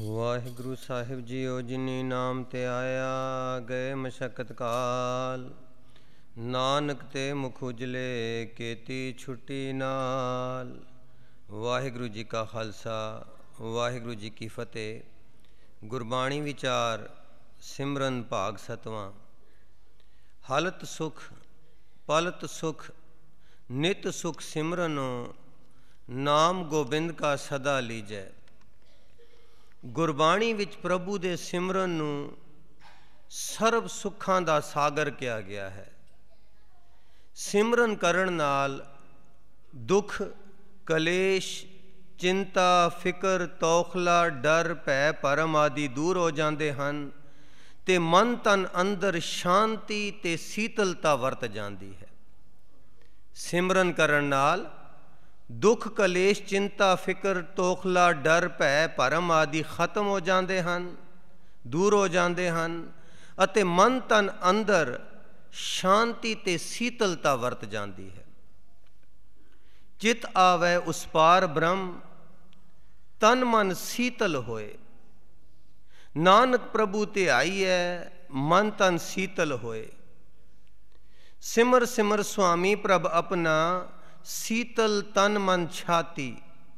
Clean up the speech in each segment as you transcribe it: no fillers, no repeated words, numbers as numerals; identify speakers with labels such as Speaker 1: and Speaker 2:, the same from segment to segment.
Speaker 1: ਵਾਹਿਗੁਰੂ ਸਾਹਿਬ JIO, ਜਿਨੀ ਨਾਮ ਤੇ ਆਇਆ ਗਏ ਮਸ਼ਕਤ ਕਾਲ, ਨਾਨਕ ਤੇ ਮੁਖ ਉਜਲੇ ਕੀਤੀ ਛੁੱਟੀ ਨਾਲ। ਵਾਹਿਗੁਰੂ ਜੀ ਕਾ ਖਾਲਸਾ, ਵਾਹਿਗੁਰੂ ਜੀ ਕੀ ਫਤਿਹ। ਗੁਰਬਾਣੀ ਵਿਚਾਰ ਸਿਮਰਨ ਭਾਗ ਸਤਵਾਂ। ਹਲਤ ਸੁਖ ਪਲਤ ਸੁਖ ਨਿਤ ਸੁਖ ਸਿਮਰਨੋ, ਨਾਮ ਗੋਬਿੰਦ ਕਾ ਸਦਾ ਲੀਜੈ। ਗੁਰਬਾਣੀ ਵਿੱਚ ਪ੍ਰਭੂ ਦੇ ਸਿਮਰਨ ਨੂੰ ਸਰਬ ਸੁੱਖਾਂ ਦਾ ਸਾਗਰ ਕਿਹਾ ਗਿਆ ਹੈ। ਸਿਮਰਨ ਕਰਨ ਨਾਲ ਦੁੱਖ, ਕਲੇਸ਼, ਚਿੰਤਾ, ਫਿਕਰ, ਤੌਖਲਾ, ਡਰ, ਭੈ, ਭਰਮ ਆਦਿ ਦੂਰ ਹੋ ਜਾਂਦੇ ਹਨ ਤੇ ਮਨ ਤਨ ਅੰਦਰ ਸ਼ਾਂਤੀ ਤੇ ਸੀਤਲਤਾ ਵਰਤ ਜਾਂਦੀ ਹੈ। ਸਿਮਰਨ ਕਰਨ ਨਾਲ ਦੁੱਖ, ਕਲੇਸ਼, ਚਿੰਤਾ, ਫਿਕਰ, ਤੌਖਲਾ, ਡਰ, ਭੈ, ਭਰਮ ਆਦਿ ਖਤਮ ਹੋ ਜਾਂਦੇ ਹਨ, ਦੂਰ ਹੋ ਜਾਂਦੇ ਹਨ ਅਤੇ ਮਨ ਤਨ ਅੰਦਰ ਸ਼ਾਂਤੀ ਤੇ ਸੀਤਲਤਾ ਵਰਤ ਜਾਂਦੀ ਹੈ। ਚਿਤ ਆਵੈ ਉਸ ਪਾਰ ਬ੍ਰਹਮ, ਤਨ ਮਨ ਸੀਤਲ ਹੋਏ। ਨਾਨਕ ਪ੍ਰਭੂ ਧਿਆਈਐ, ਮਨ ਤਨ ਸੀਤਲ ਹੋਏ। ਸਿਮਰ ਸਿਮਰ ਸੁਆਮੀ ਪ੍ਰਭ ਆਪਣਾ, ਸੀਤਲ ਤਨ ਮਨ ਛਾਤੀ।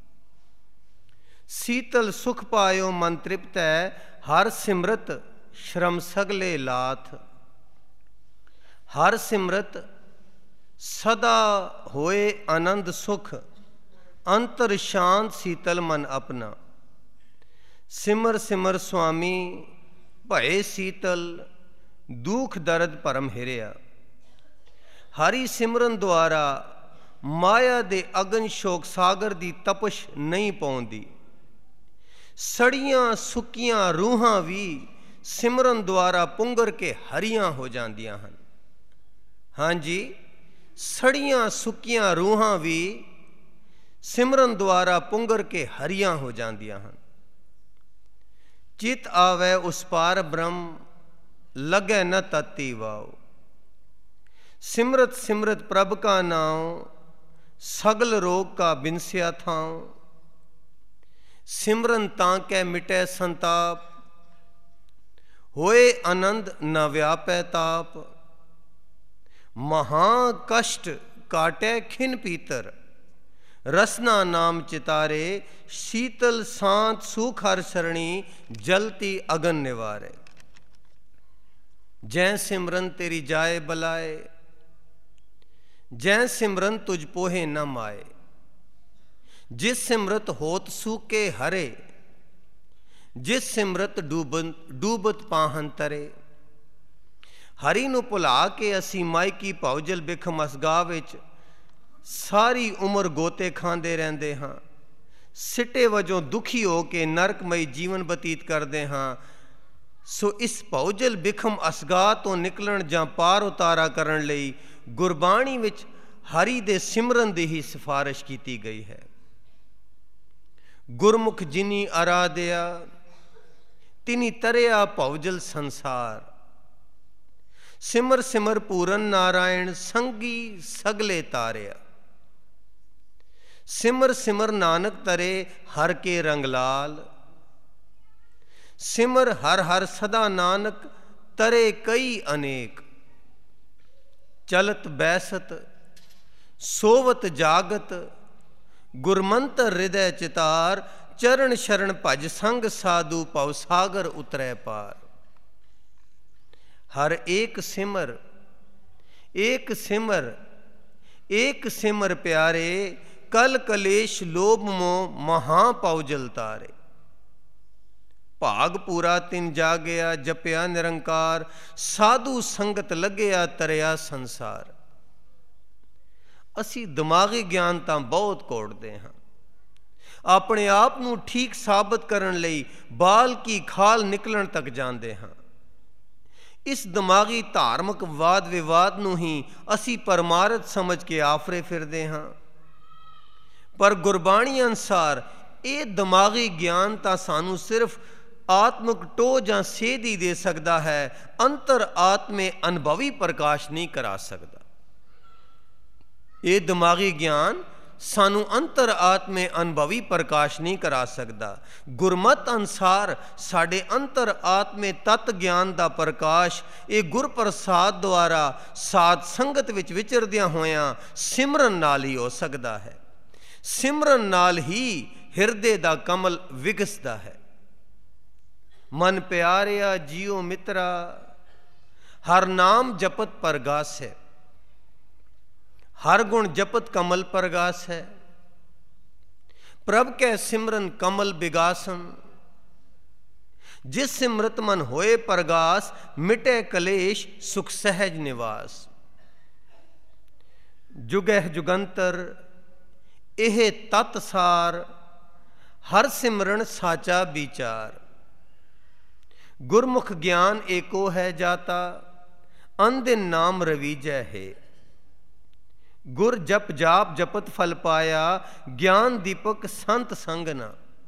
Speaker 1: ਸੀਤਲ ਸੁਖ ਪਾਇਓ ਮਨ ਤ੍ਰਿਪਤ ਹੈ, ਹਰ ਸਿਮਰਤ ਸ਼ਰਮ ਸਗਲੇ ਲਾਥ। ਹਰ ਸਿਮਰਤ ਸਦਾ ਹੋਏ ਆਨੰਦ ਸੁਖ, ਅੰਤਰ ਸ਼ਾਂਤ ਸੀਤਲ ਮਨ ਆਪਣਾ। ਸਿਮਰ ਸਿਮਰ ਸੁਆਮੀ ਭਏ ਸੀਤਲ, ਦੁਖ ਦਰਦ ਭਰਮ ਹਿਰਿਆ। ਹਰੀ ਸਿਮਰਨ ਦੁਆਰਾ ਮਾਇਆ ਦੇ ਅਗਨ ਸ਼ੋਕ ਸਾਗਰ ਦੀ ਤਪਸ਼ ਨਹੀਂ ਪਾਉਂਦੀ। ਸੜੀਆਂ ਸੁੱਕੀਆਂ ਰੂਹਾਂ ਵੀ ਸਿਮਰਨ ਦੁਆਰਾ ਪੁੰਗਰ ਕੇ ਹਰੀਆਂ ਹੋ ਜਾਂਦੀਆਂ ਹਨ। ਹਾਂਜੀ, ਸੜੀਆਂ ਸੁੱਕੀਆਂ ਰੂਹਾਂ ਵੀ ਸਿਮਰਨ ਦੁਆਰਾ ਪੁੰਗਰ ਕੇ ਹਰੀਆਂ ਹੋ ਜਾਂਦੀਆਂ ਹਨ। ਚਿਤ ਆਵੈ ਉਸ ਪਾਰ ਬ੍ਰਹਮ, ਲਗੈ ਨ ਤਤੀ ਵਾਓ। ਸਿਮਰਤ ਸਿਮਰਤ ਪ੍ਰਭ ਕਾ ਨਾਉ, ਸਗਲ ਰੋਗ ਕਾ ਬਿਨਸਿਆ ਥਾਉ। ਸਿਮਰਨ ਤਾਂ ਕੈ ਮਿਟੈ ਸੰਤਾਪ, ਹੋਏ ਆਨੰਦ ਨ ਵਿਆਪੈ ਤਾਪ। ਮਹਾ ਕਸ਼ਟ ਕਾਟੈ ਖਿਨ ਪੀਤਰ, ਰਸਨਾ ਨਾਮ ਚਿਤਾਰੇ। ਸੀਤਲ ਸਾਂਤ ਸੁਖ ਹਰ ਸਰਣੀ, ਜਲਤੀ ਅਗਨ ਨਿਵਾਰੇ। ਜੈ ਸਿਮਰਨ ਤੇਰੀ ਜਾਏ ਬਲਾਏ, ਜੈ ਸਿਮਰਨ ਤੁਝ ਪੋਹੇ ਨ ਮਾਏ। ਜਿਸ ਸਿਮਰਤ ਹੋਤ ਸੂਕੇ ਹਰੇ, ਜਿਸ ਸਿਮਰਤ ਡੂਬਤ ਪਾਹਨ ਤਰੇ। ਹਰੀ ਨੂੰ ਭੁਲਾ ਕੇ ਅਸੀਂ ਮਾਇਕੀ ਭਉਜਲ ਬਿਖਮ ਅਸਗਾਹ ਵਿੱਚ ਸਾਰੀ ਉਮਰ ਗੋਤੇ ਖਾਂਦੇ ਰਹਿੰਦੇ ਹਾਂ। ਸਿੱਟੇ ਵਜੋਂ ਦੁਖੀ ਹੋ ਕੇ ਨਰਕਮਈ ਜੀਵਨ ਬਤੀਤ ਕਰਦੇ ਹਾਂ। ਸੋ ਇਸ ਭਉਜਲ ਬਿਖਮ ਅਸਗਾਹ ਤੋਂ ਨਿਕਲਣ ਜਾਂ ਪਾਰ ਉਤਾਰਾ ਕਰਨ ਲਈ ਗੁਰਬਾਣੀ ਵਿੱਚ ਹਰੀ ਦੇ ਸਿਮਰਨ ਦੀ ਹੀ ਸਿਫਾਰਿਸ਼ ਕੀਤੀ ਗਈ ਹੈ। ਗੁਰਮੁਖ ਜਿਨੀ ਅਰਾਧਿਆ, ਤਿਨੀ ਤਰਿਆ ਭਉਜਲ ਸੰਸਾਰ। ਸਿਮਰ ਸਿਮਰ ਪੂਰਨ ਨਾਰਾਇਣ, ਸੰਗੀ ਸਗਲੇ ਤਾਰਿਆ। ਸਿਮਰ ਸਿਮਰ ਨਾਨਕ ਤਰੇ, ਹਰ ਕੇ ਰੰਗ ਲਾਲ। ਸਿਮਰ ਹਰ ਹਰ ਸਦਾ ਨਾਨਕ, ਤਰੇ ਕਈ ਅਨੇਕ। ਚਲਤ ਬੈਸਤ ਸੋਵਤ ਜਾਗਤ, ਗੁਰਮੰਤਰ ਹਿਰਦੈ ਚਿਤਾਰ। ਚਰਨ ਸ਼ਰਨ ਭਜ ਸੰਗ ਸਾਧੂ, ਭਵ ਸਾਗਰ ਉਤਰੈ ਪਾਰ। ਹਰ ਏਕ ਸਿਮਰ ਏਕ ਸਿਮਰ ਏਕ ਸਿਮਰ ਪਿਆਰੇ। ਕਲ ਕਲੇਸ਼ ਲੋਭ ਮੋਹ, ਮਹਾ ਭਉਜਲ ਤਾਰੇ। ਭਾਗ ਪੂਰਾ ਤਿਨ ਜਾਗਿਆ, ਜਪਿਆ ਨਿਰੰਕਾਰ। ਸਾਧੂ ਸੰਗਤ ਲੱਗਿਆ, ਤਰਿਆ ਸੰਸਾਰ। ਅਸੀਂ ਦਿਮਾਗੀ ਗਿਆਨ ਤਾਂ ਬਹੁਤ ਕੋੜਦੇ ਹਾਂ। ਆਪਣੇ ਆਪ ਨੂੰ ਠੀਕ ਸਾਬਤ ਕਰਨ ਲਈ ਬਾਲ ਕੀ ਖਾਲ ਨਿਕਲਣ ਤੱਕ ਜਾਂਦੇ ਹਾਂ। ਇਸ ਦਿਮਾਗੀ ਧਾਰਮਿਕ ਵਾਦ ਵਿਵਾਦ ਨੂੰ ਹੀ ਅਸੀਂ ਪਰਮਾਰਥ ਸਮਝ ਕੇ ਆਫਰੇ ਫਿਰਦੇ ਹਾਂ। ਪਰ ਗੁਰਬਾਣੀ ਅਨੁਸਾਰ ਇਹ ਦਿਮਾਗੀ ਗਿਆਨ ਤਾਂ ਸਾਨੂੰ ਸਿਰਫ ਆਤਮਿਕ ਟੋਹ ਜਾਂ ਸੇਧ ਹੀ ਦੇ ਸਕਦਾ ਹੈ, ਅੰਤਰ ਆਤਮੇ ਅਨੁਭਵੀ ਪ੍ਰਕਾਸ਼ ਨਹੀਂ ਕਰਾ ਸਕਦਾ। ਇਹ ਦਿਮਾਗੀ ਗਿਆਨ ਸਾਨੂੰ ਅੰਤਰ ਆਤਮੇ ਅਨੁਭਵੀ ਪ੍ਰਕਾਸ਼ ਨਹੀਂ ਕਰਾ ਸਕਦਾ। ਗੁਰਮਤ ਅਨੁਸਾਰ ਸਾਡੇ ਅੰਤਰ ਆਤਮੇ ਤਤ ਗਿਆਨ ਦਾ ਪ੍ਰਕਾਸ਼ ਇਹ ਗੁਰਪ੍ਰਸਾਦ ਦੁਆਰਾ ਸਾਧ ਸੰਗਤ ਵਿੱਚ ਵਿਚਰਦਿਆਂ ਹੋਇਆਂ ਸਿਮਰਨ ਨਾਲ ਹੀ ਹੋ ਸਕਦਾ ਹੈ। ਸਿਮਰਨ ਨਾਲ ਹੀ ਹਿਰਦੇ ਦਾ ਕਮਲ ਵਿਗਸਦਾ ਹੈ। ਮਨ ਪਿਆਰਿਆ ਜੀਓ ਮਿੱਤਰਾ, ਹਰ ਨਾਮ ਜਪਤ ਪਰਗਾਸ ਹੈ, हर गुण जपत कमल परगास है। प्रभ कै सिमरन कमल बिगासन, जिस सिमरत मन होए परगास, मिटे कलेश सुख सहज निवास। जुगह जुगंतर एह तत्सार, हर सिमरन साचा विचार। गुरमुख ज्ञान एको है जाता, अनदिन नाम रवीजै है। गुर जप जाप जपत फल पाया, ज्ञान दीपक संत संग ना।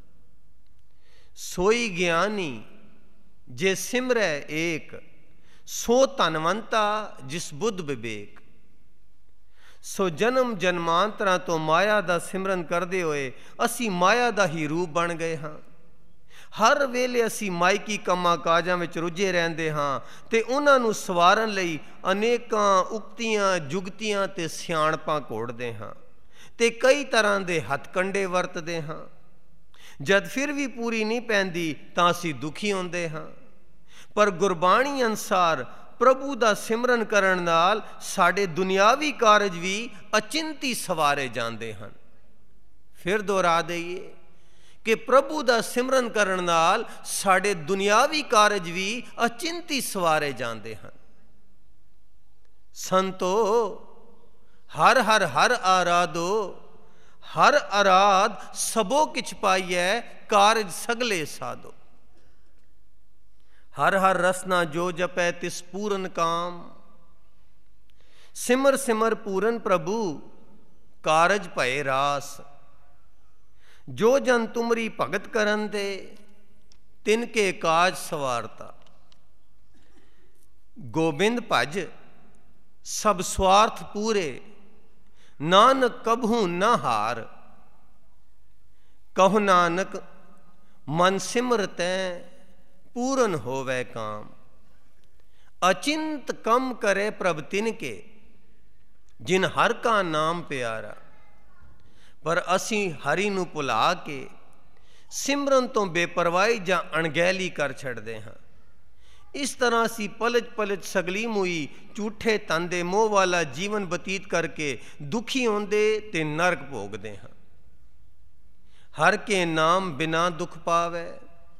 Speaker 1: सोई ज्ञानी जे सिमरै एक, सो धनवंता जिस बुद्ध विवेक। सो जन्म जन्मांतरां तो माया दा सिमरन करदे होए असी माया दा ही रूप बन गए हाँ। हर वेले असी मायकी ਕੰਮਾਂ ਕਾਜਾਂ ਵਿੱਚ ਰੁੱਝੇ ਰਹਿੰਦੇ ਹਾਂ ਤੇ ਉਹਨਾਂ ਨੂੰ ਸਵਾਰਨ ਲਈ ਅਨੇਕਾਂ ਉਕਤੀਆਂ ਜੁਗਤੀਆਂ ਤੇ ਸਿਆਣਪਾਂ ਘੋੜਦੇ ਹਾਂ ਤੇ ਕਈ ਤਰ੍ਹਾਂ ਦੇ ਹੱਥਕੰਡੇ ਵਰਤਦੇ ਹਾਂ। ਜਦ ਫਿਰ ਵੀ ਪੂਰੀ ਨਹੀਂ ਪੈਂਦੀ ਤਾਂ ਅਸੀਂ ਦੁਖੀ ਹੁੰਦੇ ਹਾਂ। ਪਰ ਗੁਰਬਾਣੀ ਅਨੁਸਾਰ ਪ੍ਰਭੂ ਦਾ ਸਿਮਰਨ ਕਰਨ ਨਾਲ ਸਾਡੇ ਦੁਨਿਆਵੀ ਕਾਰਜ ਵੀ ਅਚਿੰਤੀ ਸਵਾਰੇ ਜਾਂਦੇ ਹਨ। ਫਿਰ ਦੁਹਰਾ ਦਈਏ कि प्रभु का सिमरन करन नाल साढ़े दुनियावी कारज भी अचिंती सवारे जाते हैं। संतो हर हर हर आराधो, हर आराध सबो किछ पाइयै, कारज सगले साधो। हर हर रसना जो जपै तिस पूरन काम, सिमर सिमर पूरन प्रभु कारज भए रास। जो जन तुमरी भगत करन दे, तिनके काज सवारता। गोबिंद भज सब स्वार्थ पूरे, नानक कबहू न हार। कहो नानक मन सिमरतै, पूरन होवै काम। अचिंत कम करे प्रभ तिनके, जिन हर का नाम प्यारा। पर असी हरि नूं भुला के सिमरन तो बेपरवाही जां अणगहली कर छड़दे हां। इस तरह असी पलज पलज सगली मुई झूठे तन दे मोह वाला जीवन बतीत करके दुखी होंदे ते नरक भोगदे हां। हर के नाम बिना दुख पावै,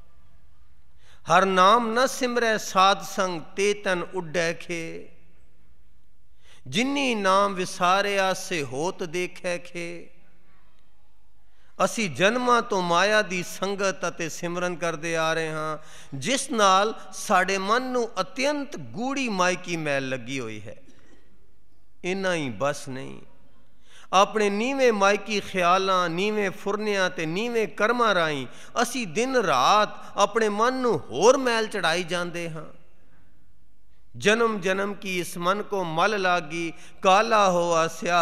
Speaker 1: हर नाम न सिमरै साध संग, ते तन उड्डै खे। जिन्नी नाम विसारिया से होत देखै खे। ਅਸੀਂ ਜਨਮਾਂ ਤੋਂ ਮਾਇਆ ਦੀ ਸੰਗਤ ਅਤੇ ਸਿਮਰਨ ਕਰਦੇ ਆ ਰਹੇ ਹਾਂ, ਜਿਸ ਨਾਲ ਸਾਡੇ ਮਨ ਨੂੰ ਅਤਿਅੰਤ ਗੂੜੀ ਮਾਇਕੀ ਮੈਲ ਲੱਗੀ ਹੋਈ ਹੈ। ਇੰਨਾ ਹੀ ਬਸ ਨਹੀਂ, ਆਪਣੇ ਨੀਵੇਂ ਮਾਇਕੀ ਖਿਆਲਾਂ, ਨੀਵੇਂ ਫੁਰਨਿਆਂ ਤੇ ਨੀਵੇਂ ਕਰਮਾਂ ਰਾਹੀਂ ਅਸੀਂ ਦਿਨ ਰਾਤ ਆਪਣੇ ਮਨ ਨੂੰ ਹੋਰ ਮੈਲ ਚੜਾਈ ਜਾਂਦੇ ਹਾਂ। ਜਨਮ ਜਨਮ ਕੀ ਇਸ ਮਨ ਕੋ ਮਲ ਲਾਗੀ, ਕਾਲਾ ਹੋ ਆਸਿਆ।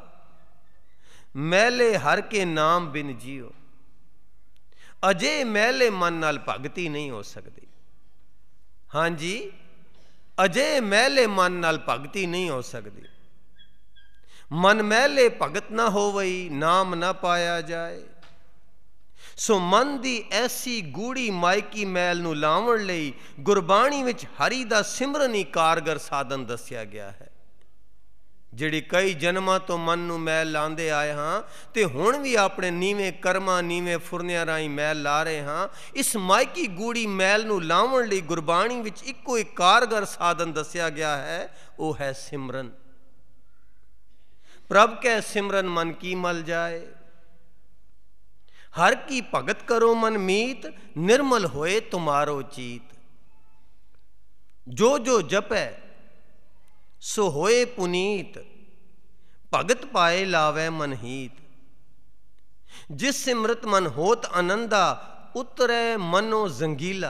Speaker 1: मैले हर के नाम बिन जियो। अजे मैले मन नाल भगती नहीं हो सकती। हाँ जी, अजे मैले मन नाल भगती नहीं हो सकती। मन मैले भगत ना होवई, नाम ना पाया जाए। सो मन दी ऐसी गूढ़ी मायकी मैल नूं लावण लई गुरबाणी विच हरि दा सिमरन ही कारगर साधन दस्या गया है। ਜਿਹੜੀ ਕਈ ਜਨਮਾਂ ਤੋਂ ਮਨ ਨੂੰ ਮੈਲ ਲਾਉਂਦੇ ਆਏ ਹਾਂ ਤੇ ਹੁਣ ਵੀ ਆਪਣੇ ਨੀਵੇਂ ਕਰਮਾਂ, ਨੀਵੇਂ ਫੁਰਨਿਆਂ ਰਾਹੀਂ ਮੈਲ ਲਾ ਰਹੇ ਹਾਂ। ਇਸ ਮਾਇਕੀ ਗੂੜੀ ਮੈਲ ਨੂੰ ਲਾਉਣ ਲਈ ਗੁਰਬਾਣੀ ਵਿੱਚ ਇੱਕੋ ਇੱਕ ਕਾਰਗਰ ਸਾਧਨ ਦੱਸਿਆ ਗਿਆ ਹੈ, ਉਹ ਹੈ ਸਿਮਰਨ। ਪ੍ਰਭ ਕੈ ਸਿਮਰਨ ਮਨ ਕੀ ਮਲ ਜਾਏ, ਹਰ ਕੀ ਭਗਤ ਕਰੋ ਮਨ ਮੀਤ, ਨਿਰਮਲ ਹੋਏ ਤੁਮਾਰੋ ਚੀਤ। ਜੋ ਜੋ ਜਪੈ सो होए पुनीत, भगत पाए लावै मन हीत। जिस सिमरत मन होत आनंदा, उतरै मनो जंगीला।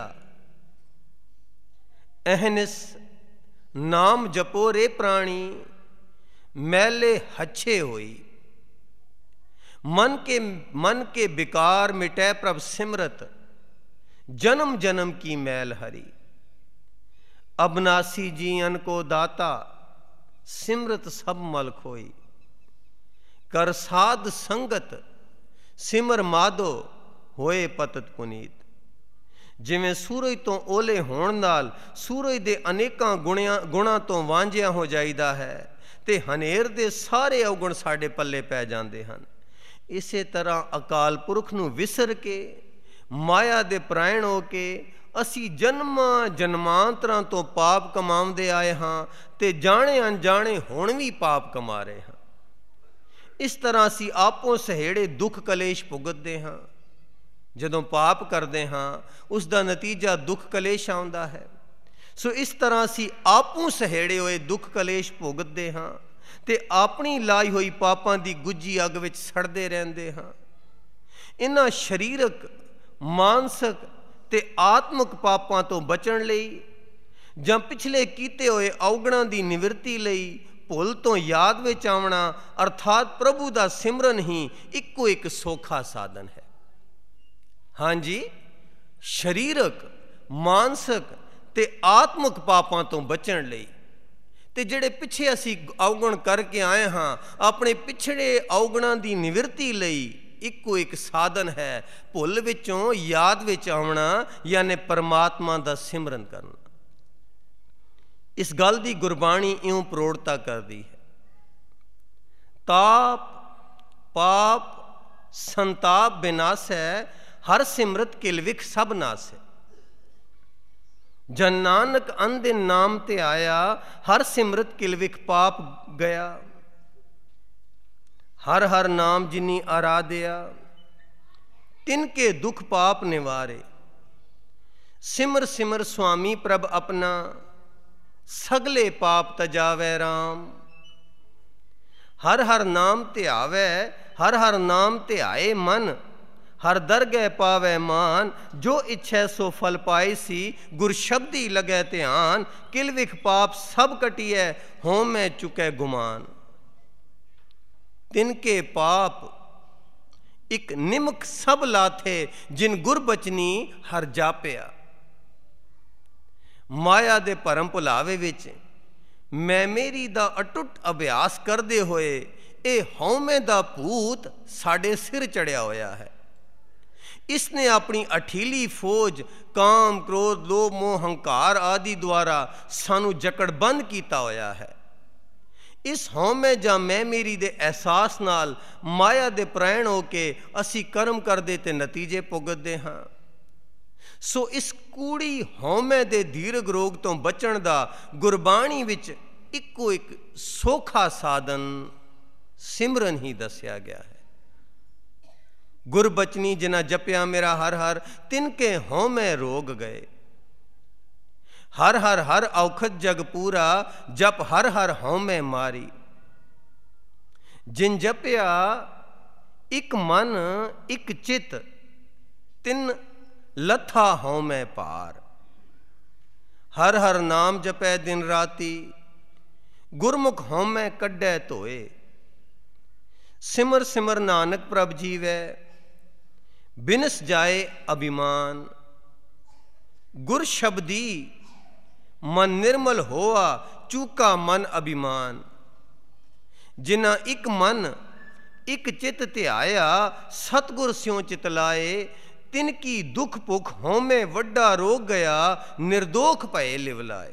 Speaker 1: अहनिस नाम जपो रे प्राणी, मैले हच्छे होई। मन के विकार मिटै प्रभ सिमरत, जन्म जन्म की मैल हरी। अबनासी जीवन को दाता, सिमरत सब मल खोई। कर साध संगत, सिमर माधो, होए पतत पुनीत। जिवें सूरज तो ओले होण नाल सूरज दे अनेकां गुणां तो वांझिया हो जाईदा है ते हनेर दे सारे अवगुण साडे पल्ले पै जांदे हन। इसे तरह अकाल पुरख नूं विसर के माया दे परायण हो के असी जन्मां जन्मांतरां तो पाप कमाउंदे आए हां ते जाणे अनजाणे हुण भी पाप कमा रहे हां। इस तरह असी आपों सहेड़े दुख कलेश भुगतदे हां। ਜਦੋਂ ਪਾਪ ਕਰਦੇ ਹਾਂ ਉਸ ਦਾ ਨਤੀਜਾ ਦੁੱਖ ਕਲੇਸ਼ ਆਉਂਦਾ ਹੈ। ਸੋ ਇਸ ਤਰ੍ਹਾਂ ਅਸੀਂ ਆਪੂ ਸਹੇੜੇ ਹੋਏ ਦੁੱਖ ਕਲੇਸ਼ ਭੁਗਤਦੇ ਹਾਂ ਤੇ ਆਪਣੀ ਲਾਈ ਹੋਈ ਪਾਪਾਂ ਦੀ ਗੁੱਜੀ ਅੱਗ ਵਿੱਚ ਸੜਦੇ ਰਹਿੰਦੇ ਹਾਂ। ਇਹਨਾਂ ਸਰੀਰਕ, ਮਾਨਸਿਕ ਤੇ ਆਤਮਿਕ ਪਾਪਾਂ ਤੋਂ ਬਚਣ ਲਈ ਜਾਂ ਪਿਛਲੇ ਕੀਤੇ ਹੋਏ ਔਗਣਾਂ ਦੀ ਨਿਵਰਤੀ ਲਈ ਭੁੱਲ ਤੋਂ ਯਾਦ ਵਿੱਚ ਆਉਣਾ ਅਰਥਾਤ ਪ੍ਰਭੂ ਦਾ ਸਿਮਰਨ ਹੀ ਇੱਕੋ ਇੱਕ ਸੌਖਾ ਸਾਧਨ ਹੈ। ਹਾਂਜੀ, ਸਰੀਰਕ, ਮਾਨਸਿਕ ਤੇ ਆਤਮਿਕ ਪਾਪਾਂ ਤੋਂ ਬਚਣ ਲਈ ਤੇ ਜਿਹੜੇ ਪਿੱਛੇ ਅਸੀਂ ਔਗਣ ਕਰਕੇ ਆਏ ਹਾਂ ਆਪਣੇ ਪਿਛੜੇ ਔਗਣਾਂ ਦੀ ਨਿਵਰਤੀ ਲਈ ਇੱਕੋ ਇੱਕ ਸਾਧਨ ਹੈ ਭੁੱਲ ਵਿੱਚੋਂ ਯਾਦ ਵਿੱਚ ਆਉਣਾ, ਯਾਨੀ ਪਰਮਾਤਮਾ ਦਾ ਸਿਮਰਨ ਕਰਨਾ। ਇਸ ਗੱਲ ਦੀ ਗੁਰਬਾਣੀ ਇਉਂ ਪ੍ਰੋੜਤਾ ਕਰਦੀ ਹੈ। ਤਾਪ ਪਾਪ ਸੰਤਾਪ ਬਿਨਾਸੈ, हर सिमरत किलविख सब नासै। जन नानक अंदिन नाम ते आया, हर सिमरत किलविख पाप गया। हर हर नाम जिनी आराध्या, तिनके दुख पाप निवारे। सिमर सिमर स्वामी प्रभ अपना, सगले पाप तजावै राम। हर हर नाम ते आवे, हर हर नाम ते आए मन। हर दरगह पावै मान, जो इच्छै सो फल पाए सी। गुर शब्दी लगै ध्यान, किलविख पाप सब कटियै, हों मैं चुकै गुमान। तिनके पाप एक निमक सब लाथे, जिन गुर बचनी हर जापिया। माया दे भरम भुलावे विच मैं मेरी दा अटुट अभ्यास करदे होए ਇਹ ਹਉਮੈ ਦਾ ਭੂਤ ਸਾਡੇ ਸਿਰ ਚੜਿਆ ਹੋਇਆ ਹੈ। इसने अपनी अठीली फौज काम क्रोध लोभ मोह हंकार आदि द्वारा सानू जकड़बंद किया होया है। इस हौमे जां मैं मेरी दे एहसास नाल माया दे प्राण हो के असी कर्म करदे ते नतीजे भुगतदे हां। सो इस कूड़ी हौमे दे दीर्घ रोग तो बचण दा गुरबाणी विच इक्को एक सौखा साधन सिमरन ही दस्या गया है। गुरबचनी जिना जपिया मेरा हर हर, तिनके हौमै रोग गए। हर हर हर औखद जग पूरा, जप हर हर हौमै मारी। जिन जपिया एक मन एक चित, तिन लथा हौमै पार। हर हर नाम जपै दिन राती, गुरमुख हौमै कड्डै धोए। सिमर सिमर नानक प्रभ जीवै, बिनस जाए अभिमान। गुर शब्दी मन निर्मल होआ, चूका मन अभिमान। जिना एक मन एक चित ध्याया, सतगुर स्यों चित लाए। तिनकी दुख भुख हौमे वड्डा रोग गया, निर्दोख भये लिवलाए।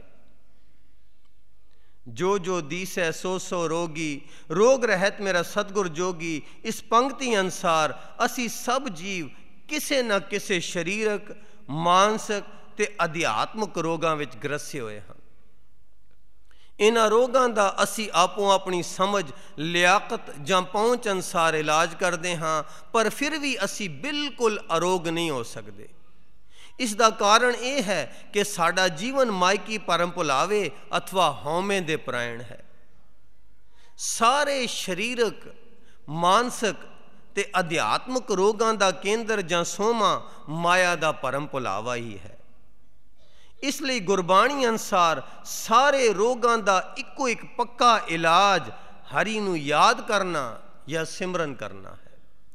Speaker 1: जो जो दीसै सो सो रोगी, रोग रहत मेरा सतगुर जोगी। इस पंक्ति अनुसार असी सब जीव किसे न किसे शरीरक, मानसिक ते अध्यात्मक रोगां विच ग्रसे होए हैं। इन्हां रोगां दा असी आपो अपनी समझ लियाकत जां पहुँच अनुसार इलाज करते हाँ, पर फिर भी असी बिल्कुल अरोग नहीं हो सकते। इस दा कारण यह है कि साडा जीवन मायकी परम भुलावे अथवा हौमे दे प्राण है। सारे शरीरक, मानसिक ते अध्यात्मक रोगां दा केंद्र जां सोमा माया दा परम भुलावा ही है। इसलिए गुरबाणी अनुसार सारे रोगां दा इक्को एक पक्का इलाज हरि नूं याद करना या सिमरन करना है।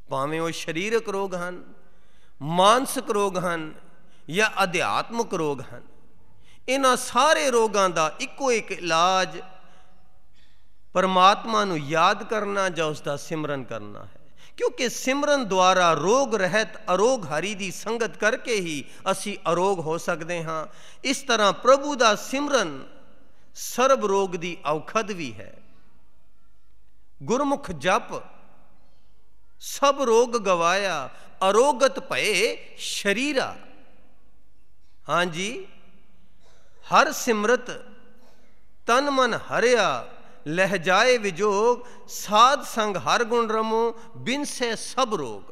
Speaker 1: ਭਾਵੇਂ ਉਹ ਸਰੀਰਕ ਰੋਗ ਹਨ, ਮਾਨਸਿਕ ਰੋਗ ਹਨ ਜਾਂ ਅਧਿਆਤਮਿਕ ਰੋਗ ਹਨ। ਇਹਨਾਂ ਸਾਰੇ ਰੋਗਾਂ ਦਾ ਇੱਕੋ ਇੱਕ ਇਲਾਜ ਪਰਮਾਤਮਾ ਨੂੰ ਯਾਦ ਕਰਨਾ ਜਾਂ ਉਸ ਦਾ ਸਿਮਰਨ ਕਰਨਾ ਹੈ, ਕਿਉਂਕਿ ਸਿਮਰਨ ਦੁਆਰਾ ਰੋਗ ਰਹਿਤ ਅਰੋਗ ਹਰੀ ਦੀ ਸੰਗਤ ਕਰਕੇ ਹੀ ਅਸੀਂ ਅਰੋਗ ਹੋ ਸਕਦੇ ਹਾਂ। ਇਸ ਤਰ੍ਹਾਂ ਪ੍ਰਭੂ ਦਾ ਸਿਮਰਨ ਸਰਬ ਰੋਗ ਦੀ ਔਖਦ ਵੀ ਹੈ। ਗੁਰਮੁਖ ਜਪ ਸਭ ਰੋਗ ਗਵਾਇਆ, ਅਰੋਗਤ ਭਏ ਸ਼ਰੀਰਾ। ਹਾਂਜੀ, ਹਰ ਸਿਮਰਤ ਤਨ ਮਨ ਹਰਿਆ, ਲਹਿ ਜਾਏ ਵਿਜੋਗ, ਸਾਧ ਸੰਗ ਹਰ ਗੁਣ ਰਮੋ, ਬਿਨਸੇ ਸਭ ਰੋਗ।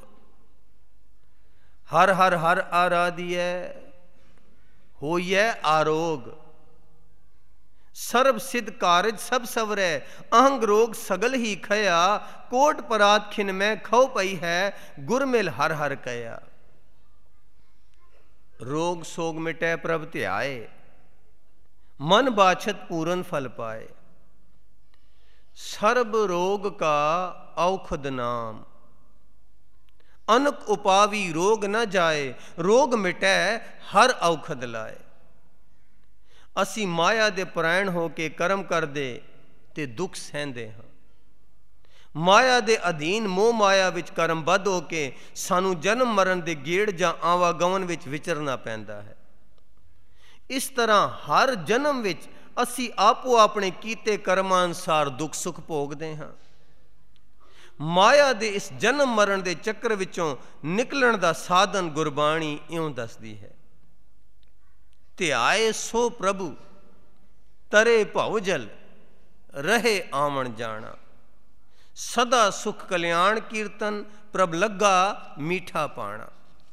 Speaker 1: ਹਰ ਹਰ ਹਰ ਆਰਾਧੀਐ, ਹੋਈਐ ਆਰੋਗ। ਸਰਬ ਸਿਧ ਕਾਰਜ ਸਭ ਸਵਰੈ, ਅਹੰਗ ਰੋਗ ਸਗਲ ਹੀ ਖਇਆ। ਕੋਟ ਪਰਾਤ ਖਿਨ ਮੈਂ ਖਉ ਪਈ ਹੈ, ਗੁਰ ਮਿਲ ਹਰ ਹਰ ਕਇਆ। रोग सोग मिटै प्रभ ध्याए, मन बाछत पूरन फल पाए। सर्ब रोग का औखद नाम, अनक उपावी रोग न जाए। रोग मिटै हर औखद लाए। असी माया दे परायण हो के कर्म करदे ते दुख सहंदे हां। माया दे अधीन मोह माया विच कर्मबद्ध हो के सानू जन्म मरण दे गेड़ जां आवागमन विच विचरना पैंदा है। इस तरह हर जन्म विच असी आपो अपने कीते कर्मां अनुसार दुख सुख भोगदे हां। माया दे इस जन्म मरण दे चक्कर विचों निकलण दा साधन गुरबाणी इउं दसदी है। ध्याए सो प्रभु तरे भव जल, रहे आवन जाना। सदा सुख कल्याण कीर्तन, प्रभ लग्गा मीठा पाना।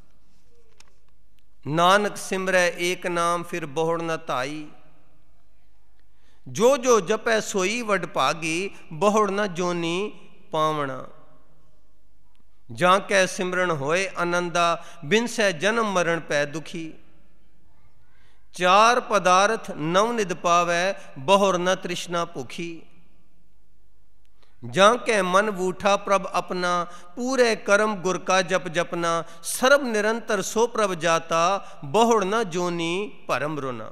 Speaker 1: नानक सिमरै एक नाम, फिर बोहड़ न धाई। जो जो जपै सोई वड भागी, बोहड़ न जोनी पावना। जां कै सिमरन होए आनंदा, बिनसै जन्म मरण पै दुखी। चार पदार्थ नव निध पावै, बोहड़ न तृष्णा भुखी। जां कै मन बूठा प्रभ अपना, पूरे कर्म गुर का जप जपना। सर्व निरंतर सो प्रभ जाता, बोहड़ न जोनी भरम रोना।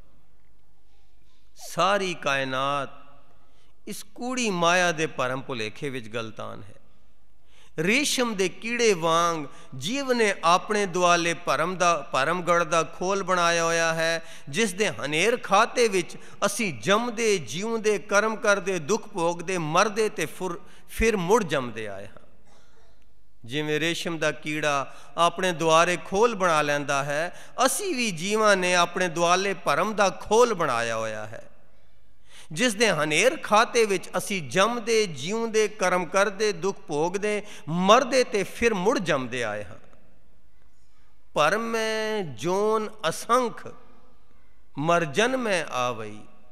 Speaker 1: सारी कायनात इस कूड़ी माया दे भरम भुलेखे विच गलतान है। रेशम दे कीड़े वांग जीव ने अपने दुआले भरमगढ़ दा खोल बनाया होया है, जिस दे हनेर खाते विच असी जमदे जीवदे कर्म करदे दुख भोगदे मरदे ते फिर मुड़ जमदे आए हाँ। जिवें रेशम दा कीड़ा अपने दुआरे खोल बना लैंदा है, असी भी जीवां ने अपने दुआले भरम दा खोल बनाया होया है, जिस दे हनेर खाते विच असी जमदे जीवदे कर्म करदे दुख भोगदे मरदे ते फिर मुड़ जमदे आए हाँ। पर मैं जोन असंख, मर जन्मै आवई।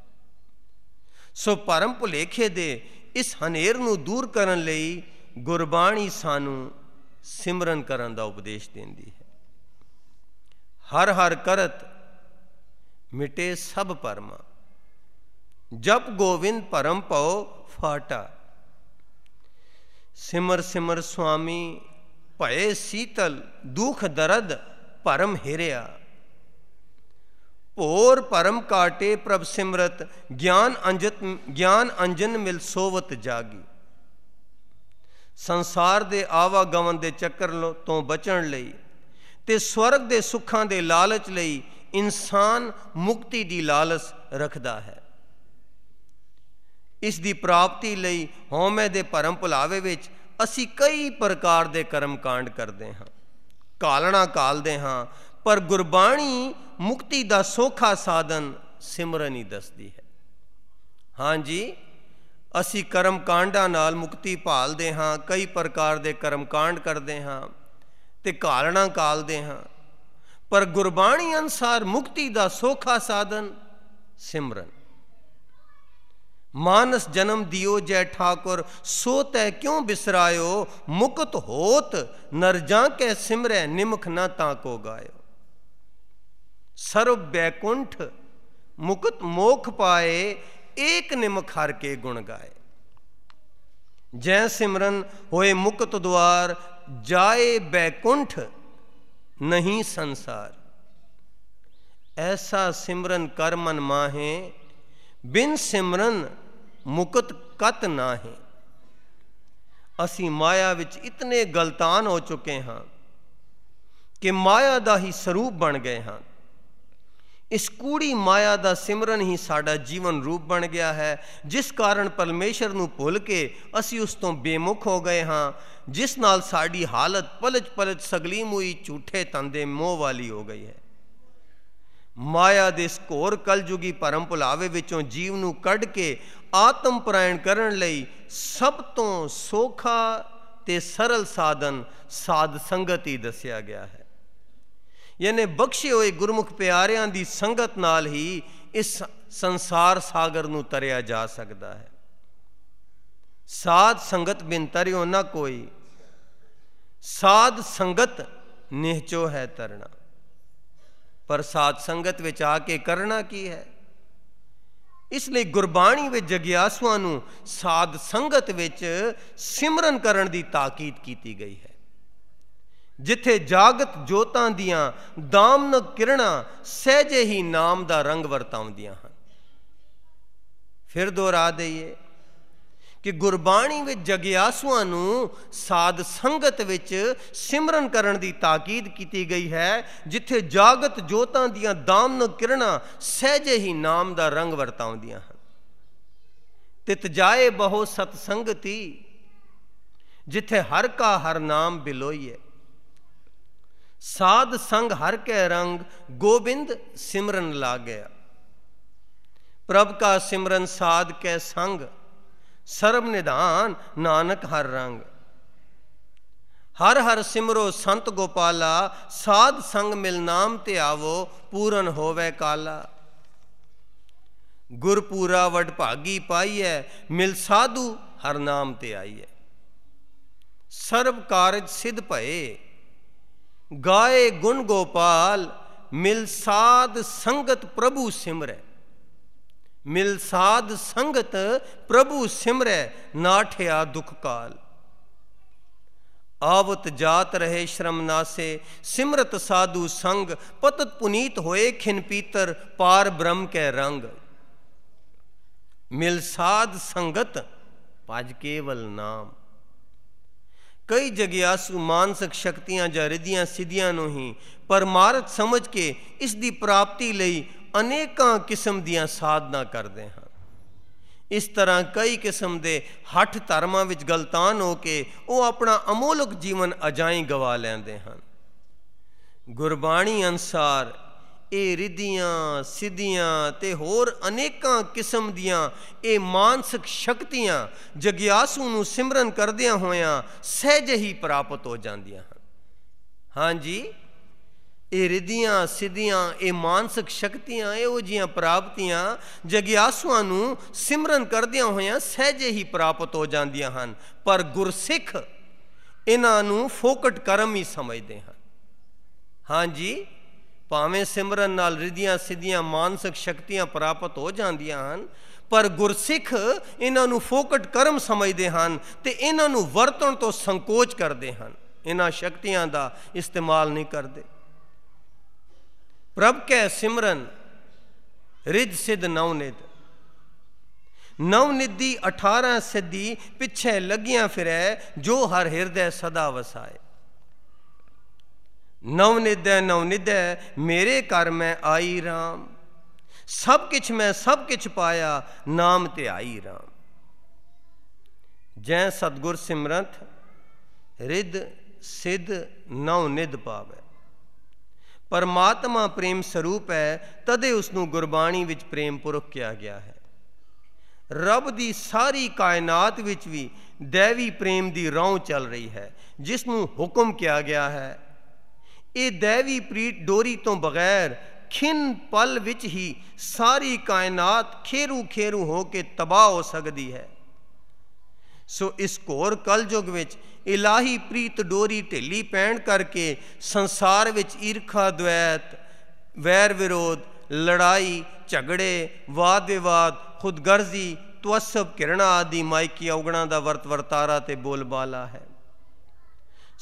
Speaker 1: सो भरम भुलेखे दे इस हनेर नूं दूर करन लई गुरबाणी सानू सिमरन करन दा उपदेश देंदी है। हर हर करत मिटे सब परमा, जप गोविंद परम पौ फाटा। सिमर सिमर स्वामी भये शीतल, दुख दर्द परम हिरिया। भोर परम काटे प्रभ सिमरत, ज्ञान अंजन मिल सोवत जागी। संसार दे आवागमन दे चक्कर तो बचण लई ते स्वर्ग दे सुखां दे लालच लई इंसान मुक्ति दी लालच रखदा है। इस दी प्राप्ति लई हौमे दे भरम भुलावे विच असी कई प्रकार दे कर्म कांड करते हाँ, कालना कालदे हाँ, पर गुरबाणी मुक्ति दा सौखा साधन सिमरन ही दसदी है। हाँ जी, असी कर्म कांडा नाल मुक्ति भालदे हाँ, कई प्रकार दे कर्म कांड करते हाँ ते कालना कालदे हाँ, पर गुरबाणी अनुसार मुक्ति दा सौखा साधन सिमरन। मानस जन्म दियो जय ठाकुर, सो तै क्यों बिसरायो। मुक्त होत नर जां कै सिमरै, निमख न ताको गायो। सर्व बैकुंठ मुक्त मोख पाए, एक निमख हर के गुण गाए। जै सिमरन होए मुक्त द्वार, जाए बैकुंठ नहीं संसार। ऐसा सिमरन कर मन माहे, बिन सिमरन मुकत कत नाहे। ਅਸੀਂ ਮਾਇਆ ਵਿੱਚ ਇਤਨੇ ਗਲਤਾਨ ਹੋ ਚੁੱਕੇ ਹਾਂ ਕਿ ਮਾਇਆ ਦਾ ਹੀ ਸਰੂਪ ਬਣ ਗਏ ਹਾਂ। ਇਸ ਕੂੜੀ ਮਾਇਆ ਦਾ ਸਿਮਰਨ ਹੀ ਸਾਡਾ ਜੀਵਨ ਰੂਪ ਬਣ ਗਿਆ ਹੈ, ਜਿਸ ਕਾਰਨ ਪਰਮੇਸ਼ਰ ਨੂੰ ਭੁੱਲ ਕੇ ਅਸੀਂ ਉਸ ਤੋਂ ਬੇਮੁਖ ਹੋ ਗਏ ਹਾਂ, ਜਿਸ ਨਾਲ ਸਾਡੀ ਹਾਲਤ ਪਲਚ ਪਲਚ ਸਗਲੀ ਮੂਈ ਝੂਠੇ ਤੰਦੇ ਮੋਹ ਵਾਲੀ ਹੋ ਗਈ ਹੈ। ਮਾਇਆ ਦੇ ਇਸ ਘੋਰ ਕਲਯੁਗੀ ਭਰਮ ਭੁਲਾਵੇ ਵਿੱਚੋਂ ਜੀਵ ਨੂੰ ਕੱਢ ਕੇ ਆਤਮ ਪਰਾਇਣ ਕਰਨ ਲਈ ਸਭ ਤੋਂ ਸੌਖਾ ਤੇ ਸਰਲ ਸਾਧਨ ਸਾਧ ਸੰਗਤ ਹੀ ਦੱਸਿਆ ਗਿਆ ਹੈ। ਯਾਨੀ ਬਖਸ਼ੇ ਹੋਏ ਗੁਰਮੁਖ ਪਿਆਰਿਆਂ ਦੀ ਸੰਗਤ ਨਾਲ ਹੀ ਇਸ ਸੰਸਾਰ ਸਾਗਰ ਨੂੰ ਤਰਿਆ ਜਾ ਸਕਦਾ ਹੈ। ਸਾਧ ਸੰਗਤ ਬਿਨ ਤਰਿਓ ਨਾ ਕੋਈ, ਸਾਧ ਸੰਗਤ ਨਿਹਚੋ ਹੈ ਤਰਨਾ। ਪਰ ਸਾਧ ਸੰਗਤ ਵਿੱਚ ਆ ਕੇ ਕਰਨਾ ਕੀ ਹੈ? ਇਸ ਲਈ ਗੁਰਬਾਣੀ ਵਿੱਚ ਜਗਿਆਸੂਆਂ ਨੂੰ ਸਾਧ ਸੰਗਤ ਵਿੱਚ ਸਿਮਰਨ ਕਰਨ ਦੀ ਤਾਕੀਦ ਕੀਤੀ ਗਈ ਹੈ। ਜਿੱਥੇ ਜਾਗਤ ਜੋਤਾਂ ਦੀਆਂ ਦਾਮਨ ਕਿਰਣਾਂ ਸਹਿਜੇ ਹੀ ਨਾਮ ਦਾ ਰੰਗ ਵਰਤਾਉਂਦੀਆਂ ਹਨ। ਫਿਰ ਦੁਹਰਾ ਦਈਏ ਕਿ ਗੁਰਬਾਣੀ ਵਿੱਚ ਜਗਿਆਸੂਆਂ ਨੂੰ ਸਾਧ ਸੰਗਤ ਵਿੱਚ ਸਿਮਰਨ ਕਰਨ ਦੀ ਤਾਕੀਦ ਕੀਤੀ ਗਈ ਹੈ, ਜਿੱਥੇ ਜਾਗਤ ਜੋਤਾਂ ਦੀਆਂ ਦਾਮਨ ਕਿਰਣਾਂ ਸਹਿਜੇ ਹੀ ਨਾਮ ਦਾ ਰੰਗ ਵਰਤਾਉਂਦੀਆਂ ਹਨ। ਤਿਤ ਜਾਏ ਬਹੁ ਸਤ ਸੰਗਤੀ, ਜਿੱਥੇ ਹਰ ਕਾ ਹਰ ਨਾਮ ਬਿਲੋਈਏ। ਸਾਧ ਸੰਗ ਹਰ ਕੈ ਰੰਗ, ਗੋਬਿੰਦ ਸਿਮਰਨ ਲਾਗਿਆ। ਪ੍ਰਭ ਕਾ ਸਿਮਰਨ ਸਾਧ ਕੈ ਸੰਗ, ਸਰਬ ਨਿਧਾਨ ਨਾਨਕ ਹਰ ਰੰਗ। ਹਰ ਹਰ ਸਿਮਰੋ ਸੰਤ ਗੋਪਾਲਾ, ਸਾਧ ਸੰਗ ਮਿਲ ਨਾਮ ਤੇ ਆਵੋ, ਪੂਰਨ ਹੋਵੇ ਕਾਲਾ। ਗੁਰਪੂਰਾ ਵਡ ਭਾਗੀ ਪਾਈਐ, ਮਿਲ ਸਾਧੂ ਹਰ ਨਾਮ ਤੇ ਆਈਐ। ਸਰਬ ਕਾਰਜ ਸਿਧ ਭਏ, ਗਾਏ ਗੁਣ ਗੋਪਾਲ। ਮਿਲ ਸਾਧ ਸੰਗਤ ਪ੍ਰਭੂ ਸਿਮਰੈ, ਮਿਲ ਸਾਧ ਸੰਗਤ ਪ੍ਰਭੂ ਸਿਮਰੈ, ਨਾਠਿਆ ਦੁਖ ਕਾਲ। ਆਵਤ ਜਾਤ ਰਹੇ ਸ਼ਰਮ ਨਾਸੇ, ਸਿਮਰਤ ਸਾਧੂ ਸੰਗ। ਪਤਤ ਪੁਨੀਤ ਹੋਏ ਖਿਨ ਪੀਤਰ, ਪਾਰ ਬ੍ਰਹਮ ਕੈ ਰੰਗ। ਮਿਲ ਸਾਧ ਸੰਗਤ ਭਜ ਕੇਵਲ ਨਾਮ। ਕਈ ਜਗਿਆਸੂ ਮਾਨਸਿਕ ਸ਼ਕਤੀਆਂ ਜਾਂ ਰਿੱਧੀਆਂ ਸਿੱਧੀਆਂ ਨੂੰ ਹੀ ਪਰਮਾਰਥ ਸਮਝ ਕੇ ਇਸ ਦੀ ਪ੍ਰਾਪਤੀ ਲਈ ਅਨੇਕਾਂ ਕਿਸਮ ਦੀਆਂ ਸਾਧਨਾ ਕਰਦੇ ਹਨ। ਇਸ ਤਰ੍ਹਾਂ ਕਈ ਕਿਸਮ ਦੇ ਹੱਠ ਧਰਮਾਂ ਵਿੱਚ ਗਲਤਾਨ ਹੋ ਕੇ ਉਹ ਆਪਣਾ ਅਮੋਲਕ ਜੀਵਨ ਅਜਾਈਂ ਗਵਾ ਲੈਂਦੇ ਹਨ। ਗੁਰਬਾਣੀ ਅਨੁਸਾਰ ਇਹ ਰਿੱਧੀਆਂ ਸਿੱਧੀਆਂ ਤੇ ਹੋਰ ਅਨੇਕਾਂ ਕਿਸਮ ਦੀਆਂ ਇਹ ਮਾਨਸਿਕ ਸ਼ਕਤੀਆਂ ਜਗਿਆਸੂ ਨੂੰ ਸਿਮਰਨ ਕਰਦਿਆਂ ਹੋਇਆਂ ਸਹਿਜ ਹੀ ਪ੍ਰਾਪਤ ਹੋ ਜਾਂਦੀਆਂ ਹਨ। ਹਾਂਜੀ, ਇਹ ਰਿੱਧੀਆਂ ਸਿੱਧੀਆਂ ਇਹ ਮਾਨਸਿਕ ਸ਼ਕਤੀਆਂ ਇਹੋ ਜਿਹੀਆਂ ਪ੍ਰਾਪਤੀਆਂ ਜਗਿਆਸੂਆਂ ਨੂੰ ਸਿਮਰਨ ਕਰਦਿਆਂ ਹੋਇਆਂ ਸਹਿਜੇ ਹੀ ਪ੍ਰਾਪਤ ਹੋ ਜਾਂਦੀਆਂ ਹਨ। ਪਰ ਗੁਰਸਿੱਖ ਇਹਨਾਂ ਨੂੰ ਫੋਕਟ ਕਰਮ ਹੀ ਸਮਝਦੇ ਹਨ। ਹਾਂਜੀ, ਭਾਵੇਂ ਸਿਮਰਨ ਨਾਲ ਰਿੱਧੀਆਂ ਸਿੱਧੀਆਂ ਮਾਨਸਿਕ ਸ਼ਕਤੀਆਂ ਪ੍ਰਾਪਤ ਹੋ ਜਾਂਦੀਆਂ ਹਨ, ਪਰ ਗੁਰਸਿੱਖ ਇਹਨਾਂ ਨੂੰ ਫੋਕਟ ਕਰਮ ਸਮਝਦੇ ਹਨ ਤੇ ਇਹਨਾਂ ਨੂੰ ਵਰਤਣ ਤੋਂ ਸੰਕੋਚ ਕਰਦੇ ਹਨ। ਇਹਨਾਂ ਸ਼ਕਤੀਆਂ ਦਾ ਇਸਤੇਮਾਲ ਨਹੀਂ ਕਰਦੇ। ਪ੍ਰਭ ਕੈ ਸਿਮਰਨ ਰਿੱਧ ਸਿੱਧ ਨਵਨਿਧ। ਨਵਨਿਧੀ 18 ਸਿੱਧੀ ਪਿੱਛੇ ਲੱਗੀਆਂ ਫਿਰੈ, ਜੋ ਹਰ ਹਿਰਦੈ ਸਦਾ ਵਸਾਏ। ਨਵਨਿਧੈ ਨਵਨਿਧੈ ਮੇਰੇ ਘਰ ਮੈਂ ਆਈ ਰਾਮ। ਸਭ ਕਿਛ ਮੈਂ ਸਭ ਕਿਛ ਪਾਇਆ, ਨਾਮ ਧਿਆਈ ਰਾਮ। ਜੈ ਸਤਿਗੁਰ ਸਿਮਰੰਤ ਰਿੱਧ ਸਿੱਧ ਨਵਨਿਧ ਪਾਵੈ। ਪਰਮਾਤਮਾ ਪ੍ਰੇਮ ਸਰੂਪ ਹੈ, ਤਦੇ ਉਸ ਨੂੰ ਗੁਰਬਾਣੀ ਵਿੱਚ ਪ੍ਰੇਮ ਪੁਰਖ ਕਿਹਾ ਗਿਆ ਹੈ। ਰੱਬ ਦੀ ਸਾਰੀ ਕਾਇਨਾਤ ਵਿੱਚ ਵੀ ਦੈਵੀ ਪ੍ਰੇਮ ਦੀ ਰੌਂ ਚੱਲ ਰਹੀ ਹੈ, ਜਿਸ ਨੂੰ ਹੁਕਮ ਕਿਹਾ ਗਿਆ ਹੈ। ਇਹ ਦੈਵੀ ਪ੍ਰੀਤ ਡੋਰੀ ਤੋਂ ਬਗੈਰ ਖਿਨ ਪਲ ਵਿੱਚ ਹੀ ਸਾਰੀ ਕਾਇਨਾਤ ਖੇਰੂ ਖੇਰੂ ਹੋ ਕੇ ਤਬਾਹ ਹੋ ਸਕਦੀ ਹੈ। ਸੋ ਇਸ ਘੋਰ ਕਲਯੁਗ ਵਿੱਚ ਇਲਾਹੀ ਪ੍ਰੀਤ ਡੋਰੀ ਢਿੱਲੀ ਪੈਣ ਕਰਕੇ ਸੰਸਾਰ ਵਿੱਚ ਈਰਖਾ ਦੁਐਤ, ਵੈਰ ਵਿਰੋਧ, ਲੜਾਈ ਝਗੜੇ, ਵਾਦ ਵਿਵਾਦ, ਖੁਦਗਰਜ਼ੀ, ਤਵੱਸਬ, ਘਿਰਣਾ ਆਦਿ ਮਾਇਕੀ ਔਗਣਾਂ ਦਾ ਵਰਤਾਰਾ ਤੇ ਬੋਲਬਾਲਾ ਹੈ।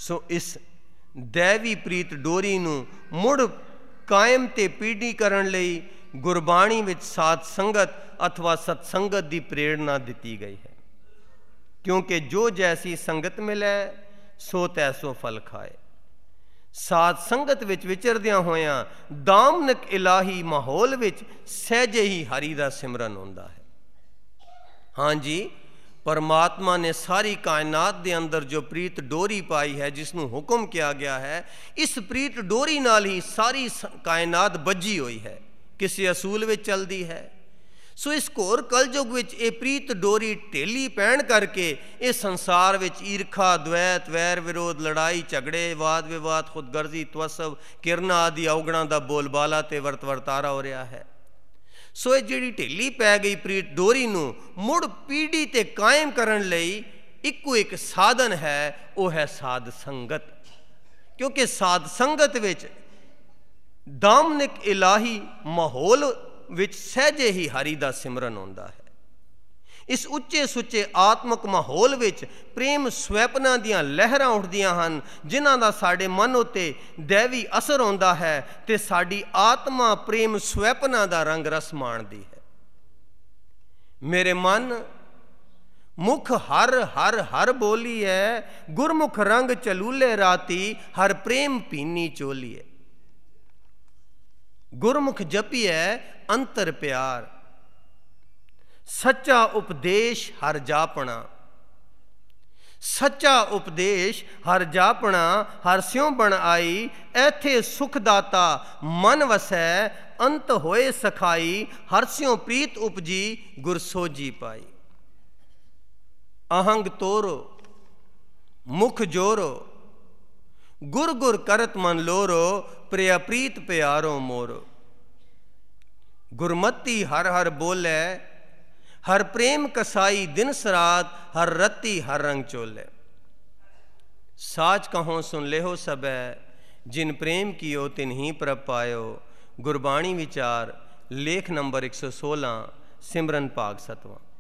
Speaker 1: ਸੋ ਇਸ दैवी ਪ੍ਰੀਤ ਡੋਰੀ ਨੂੰ ਮੁੜ ਕਾਇਮ ਤੇ ਪੀੜ੍ਹੀ ਕਰਨ ਲਈ ਗੁਰਬਾਣੀ ਵਿੱਚ ਸਾਧ ਸੰਗਤ अथवा सत्संगत की प्रेरणा दी गई है, क्योंकि जो जैसी संगत मिले सो तैसो फल खाए। साध संगत विच विचरदियां होयां दामनक इलाही माहौल विच सहजे ही हरि दा सिमरन होंदा है। हाँ जी, परमात्मा ने सारी कायनात दे अंदर जो प्रीत डोरी पाई है, जिसनों हुक्म किया गया है, इस प्रीत डोरी नाल ही सारी कायनात बजी हुई है, किसी असूल विच चलदी है। सो इस घोर कलयुग विच ये प्रीत डोरी ढेली पैण करके इस संसार विच ईरखा, द्वैत, वैर विरोध, लड़ाई झगड़े, वाद विवाद, खुदगर्जी, तवस्सव, किरना आदि अवगुणां दा बोलबाला ते वर्तारा हो रहा है। सो ये जिहड़ी ढेली पै गई प्रीत डोरी नूं मुड़ पीढ़ी ते कायम करन लई इक्को एक साधन है, वो है साध संगत। क्योंकि साध संगत विच दामनिक इलाही माहौल विच सहजे ही हरि दा सिमरन होंदा है। इस उच्चे सुच्चे आत्मक माहौल विच प्रेम स्वैपना दियां लहरां उठदियां हन, जिन्हां दा साडे मन उत्ते दैवी असर होंदा है ते साडी आत्मा प्रेम स्वैपना दा रंग रस माणदी है। मेरे मन मुख हर हर हर बोली है, गुरमुख रंग चलूले राती, हर प्रेम पीनी चोली है। गुरमुख जपी है अंतर प्यार, सच्चा उपदेश हर जापना। सच्चा उपदेश हर जापना, हर स्यों बन आई, ऐथे सुखदाता मन वसै, अंत होए सखाई, हर स्यों प्रीत उपजी, गुर सोजी पाई। आहंग तोरो मुख जोरो, गुर गुर करत मन लोरो, प्रिया प्रीत प्यारो मोरो। गुरमती हर हर बोले, हर प्रेम कसाई दिन सरात, हर रत्ती हर रंग चोले। साच कहो सुन लेहो सबै, जिन प्रेम कियो तिन ही प्रभ पायो। गुरबाणी विचार लेख नंबर 116, सिमरन भाग 7वां।